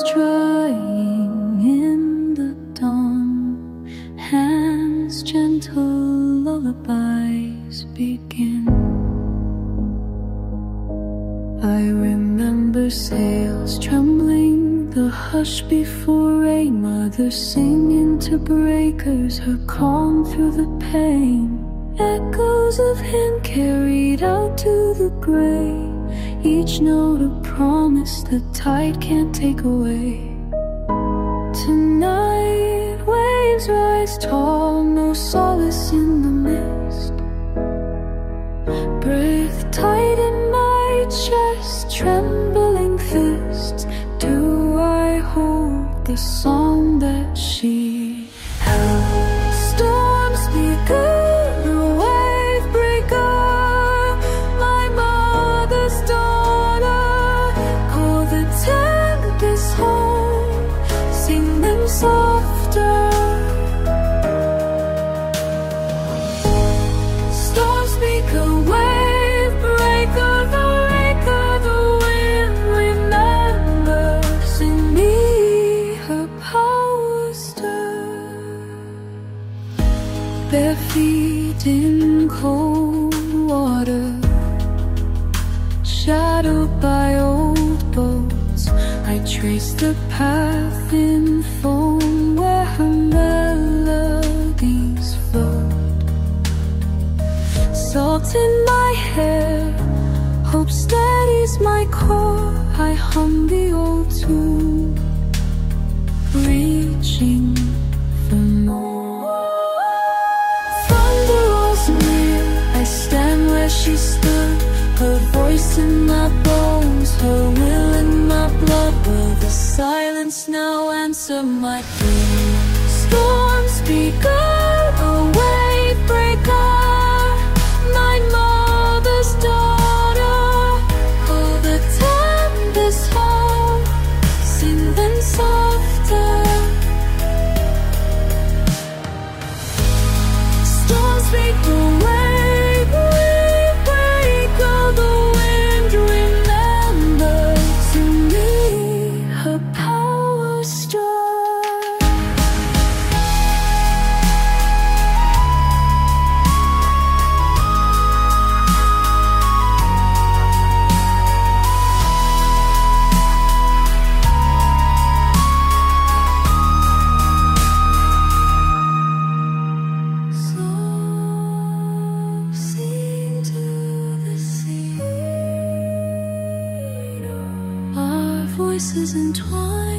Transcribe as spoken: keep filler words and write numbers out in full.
clouds drying in the dawn, hands gentle lullabies begin. I remember sails trembling, the hush before rain, mother singing to breakers, her calm through the pain. Echoes of him carried out to the gray, each note a promise the tide can't take away. Tonight waves rise tall, no solace in the mist. Breath tight in my chest, trembling fists. Do I hold the song that she held? Storm speaker, softer. Storm speaker, wave breaker, the wake of the wind remembers in me her power stir. Bare feet in cold water, shadowed by old boats, I trace the path in foam where her melodies float. Salt in my hair, hope steadies my core. I hum the old tune, reaching for more. Thunder rolls near, I stand where she stood, her voice in my bones, her will in my blood. Will the silence now answer my prayer? Storm speaker, a wave breaker, my mother's daughter, call the tempest home, sing them softer. Storm speaker, wave, wave breaker, the wind remembers in me her power star. So sing to the sea, our voices entwined.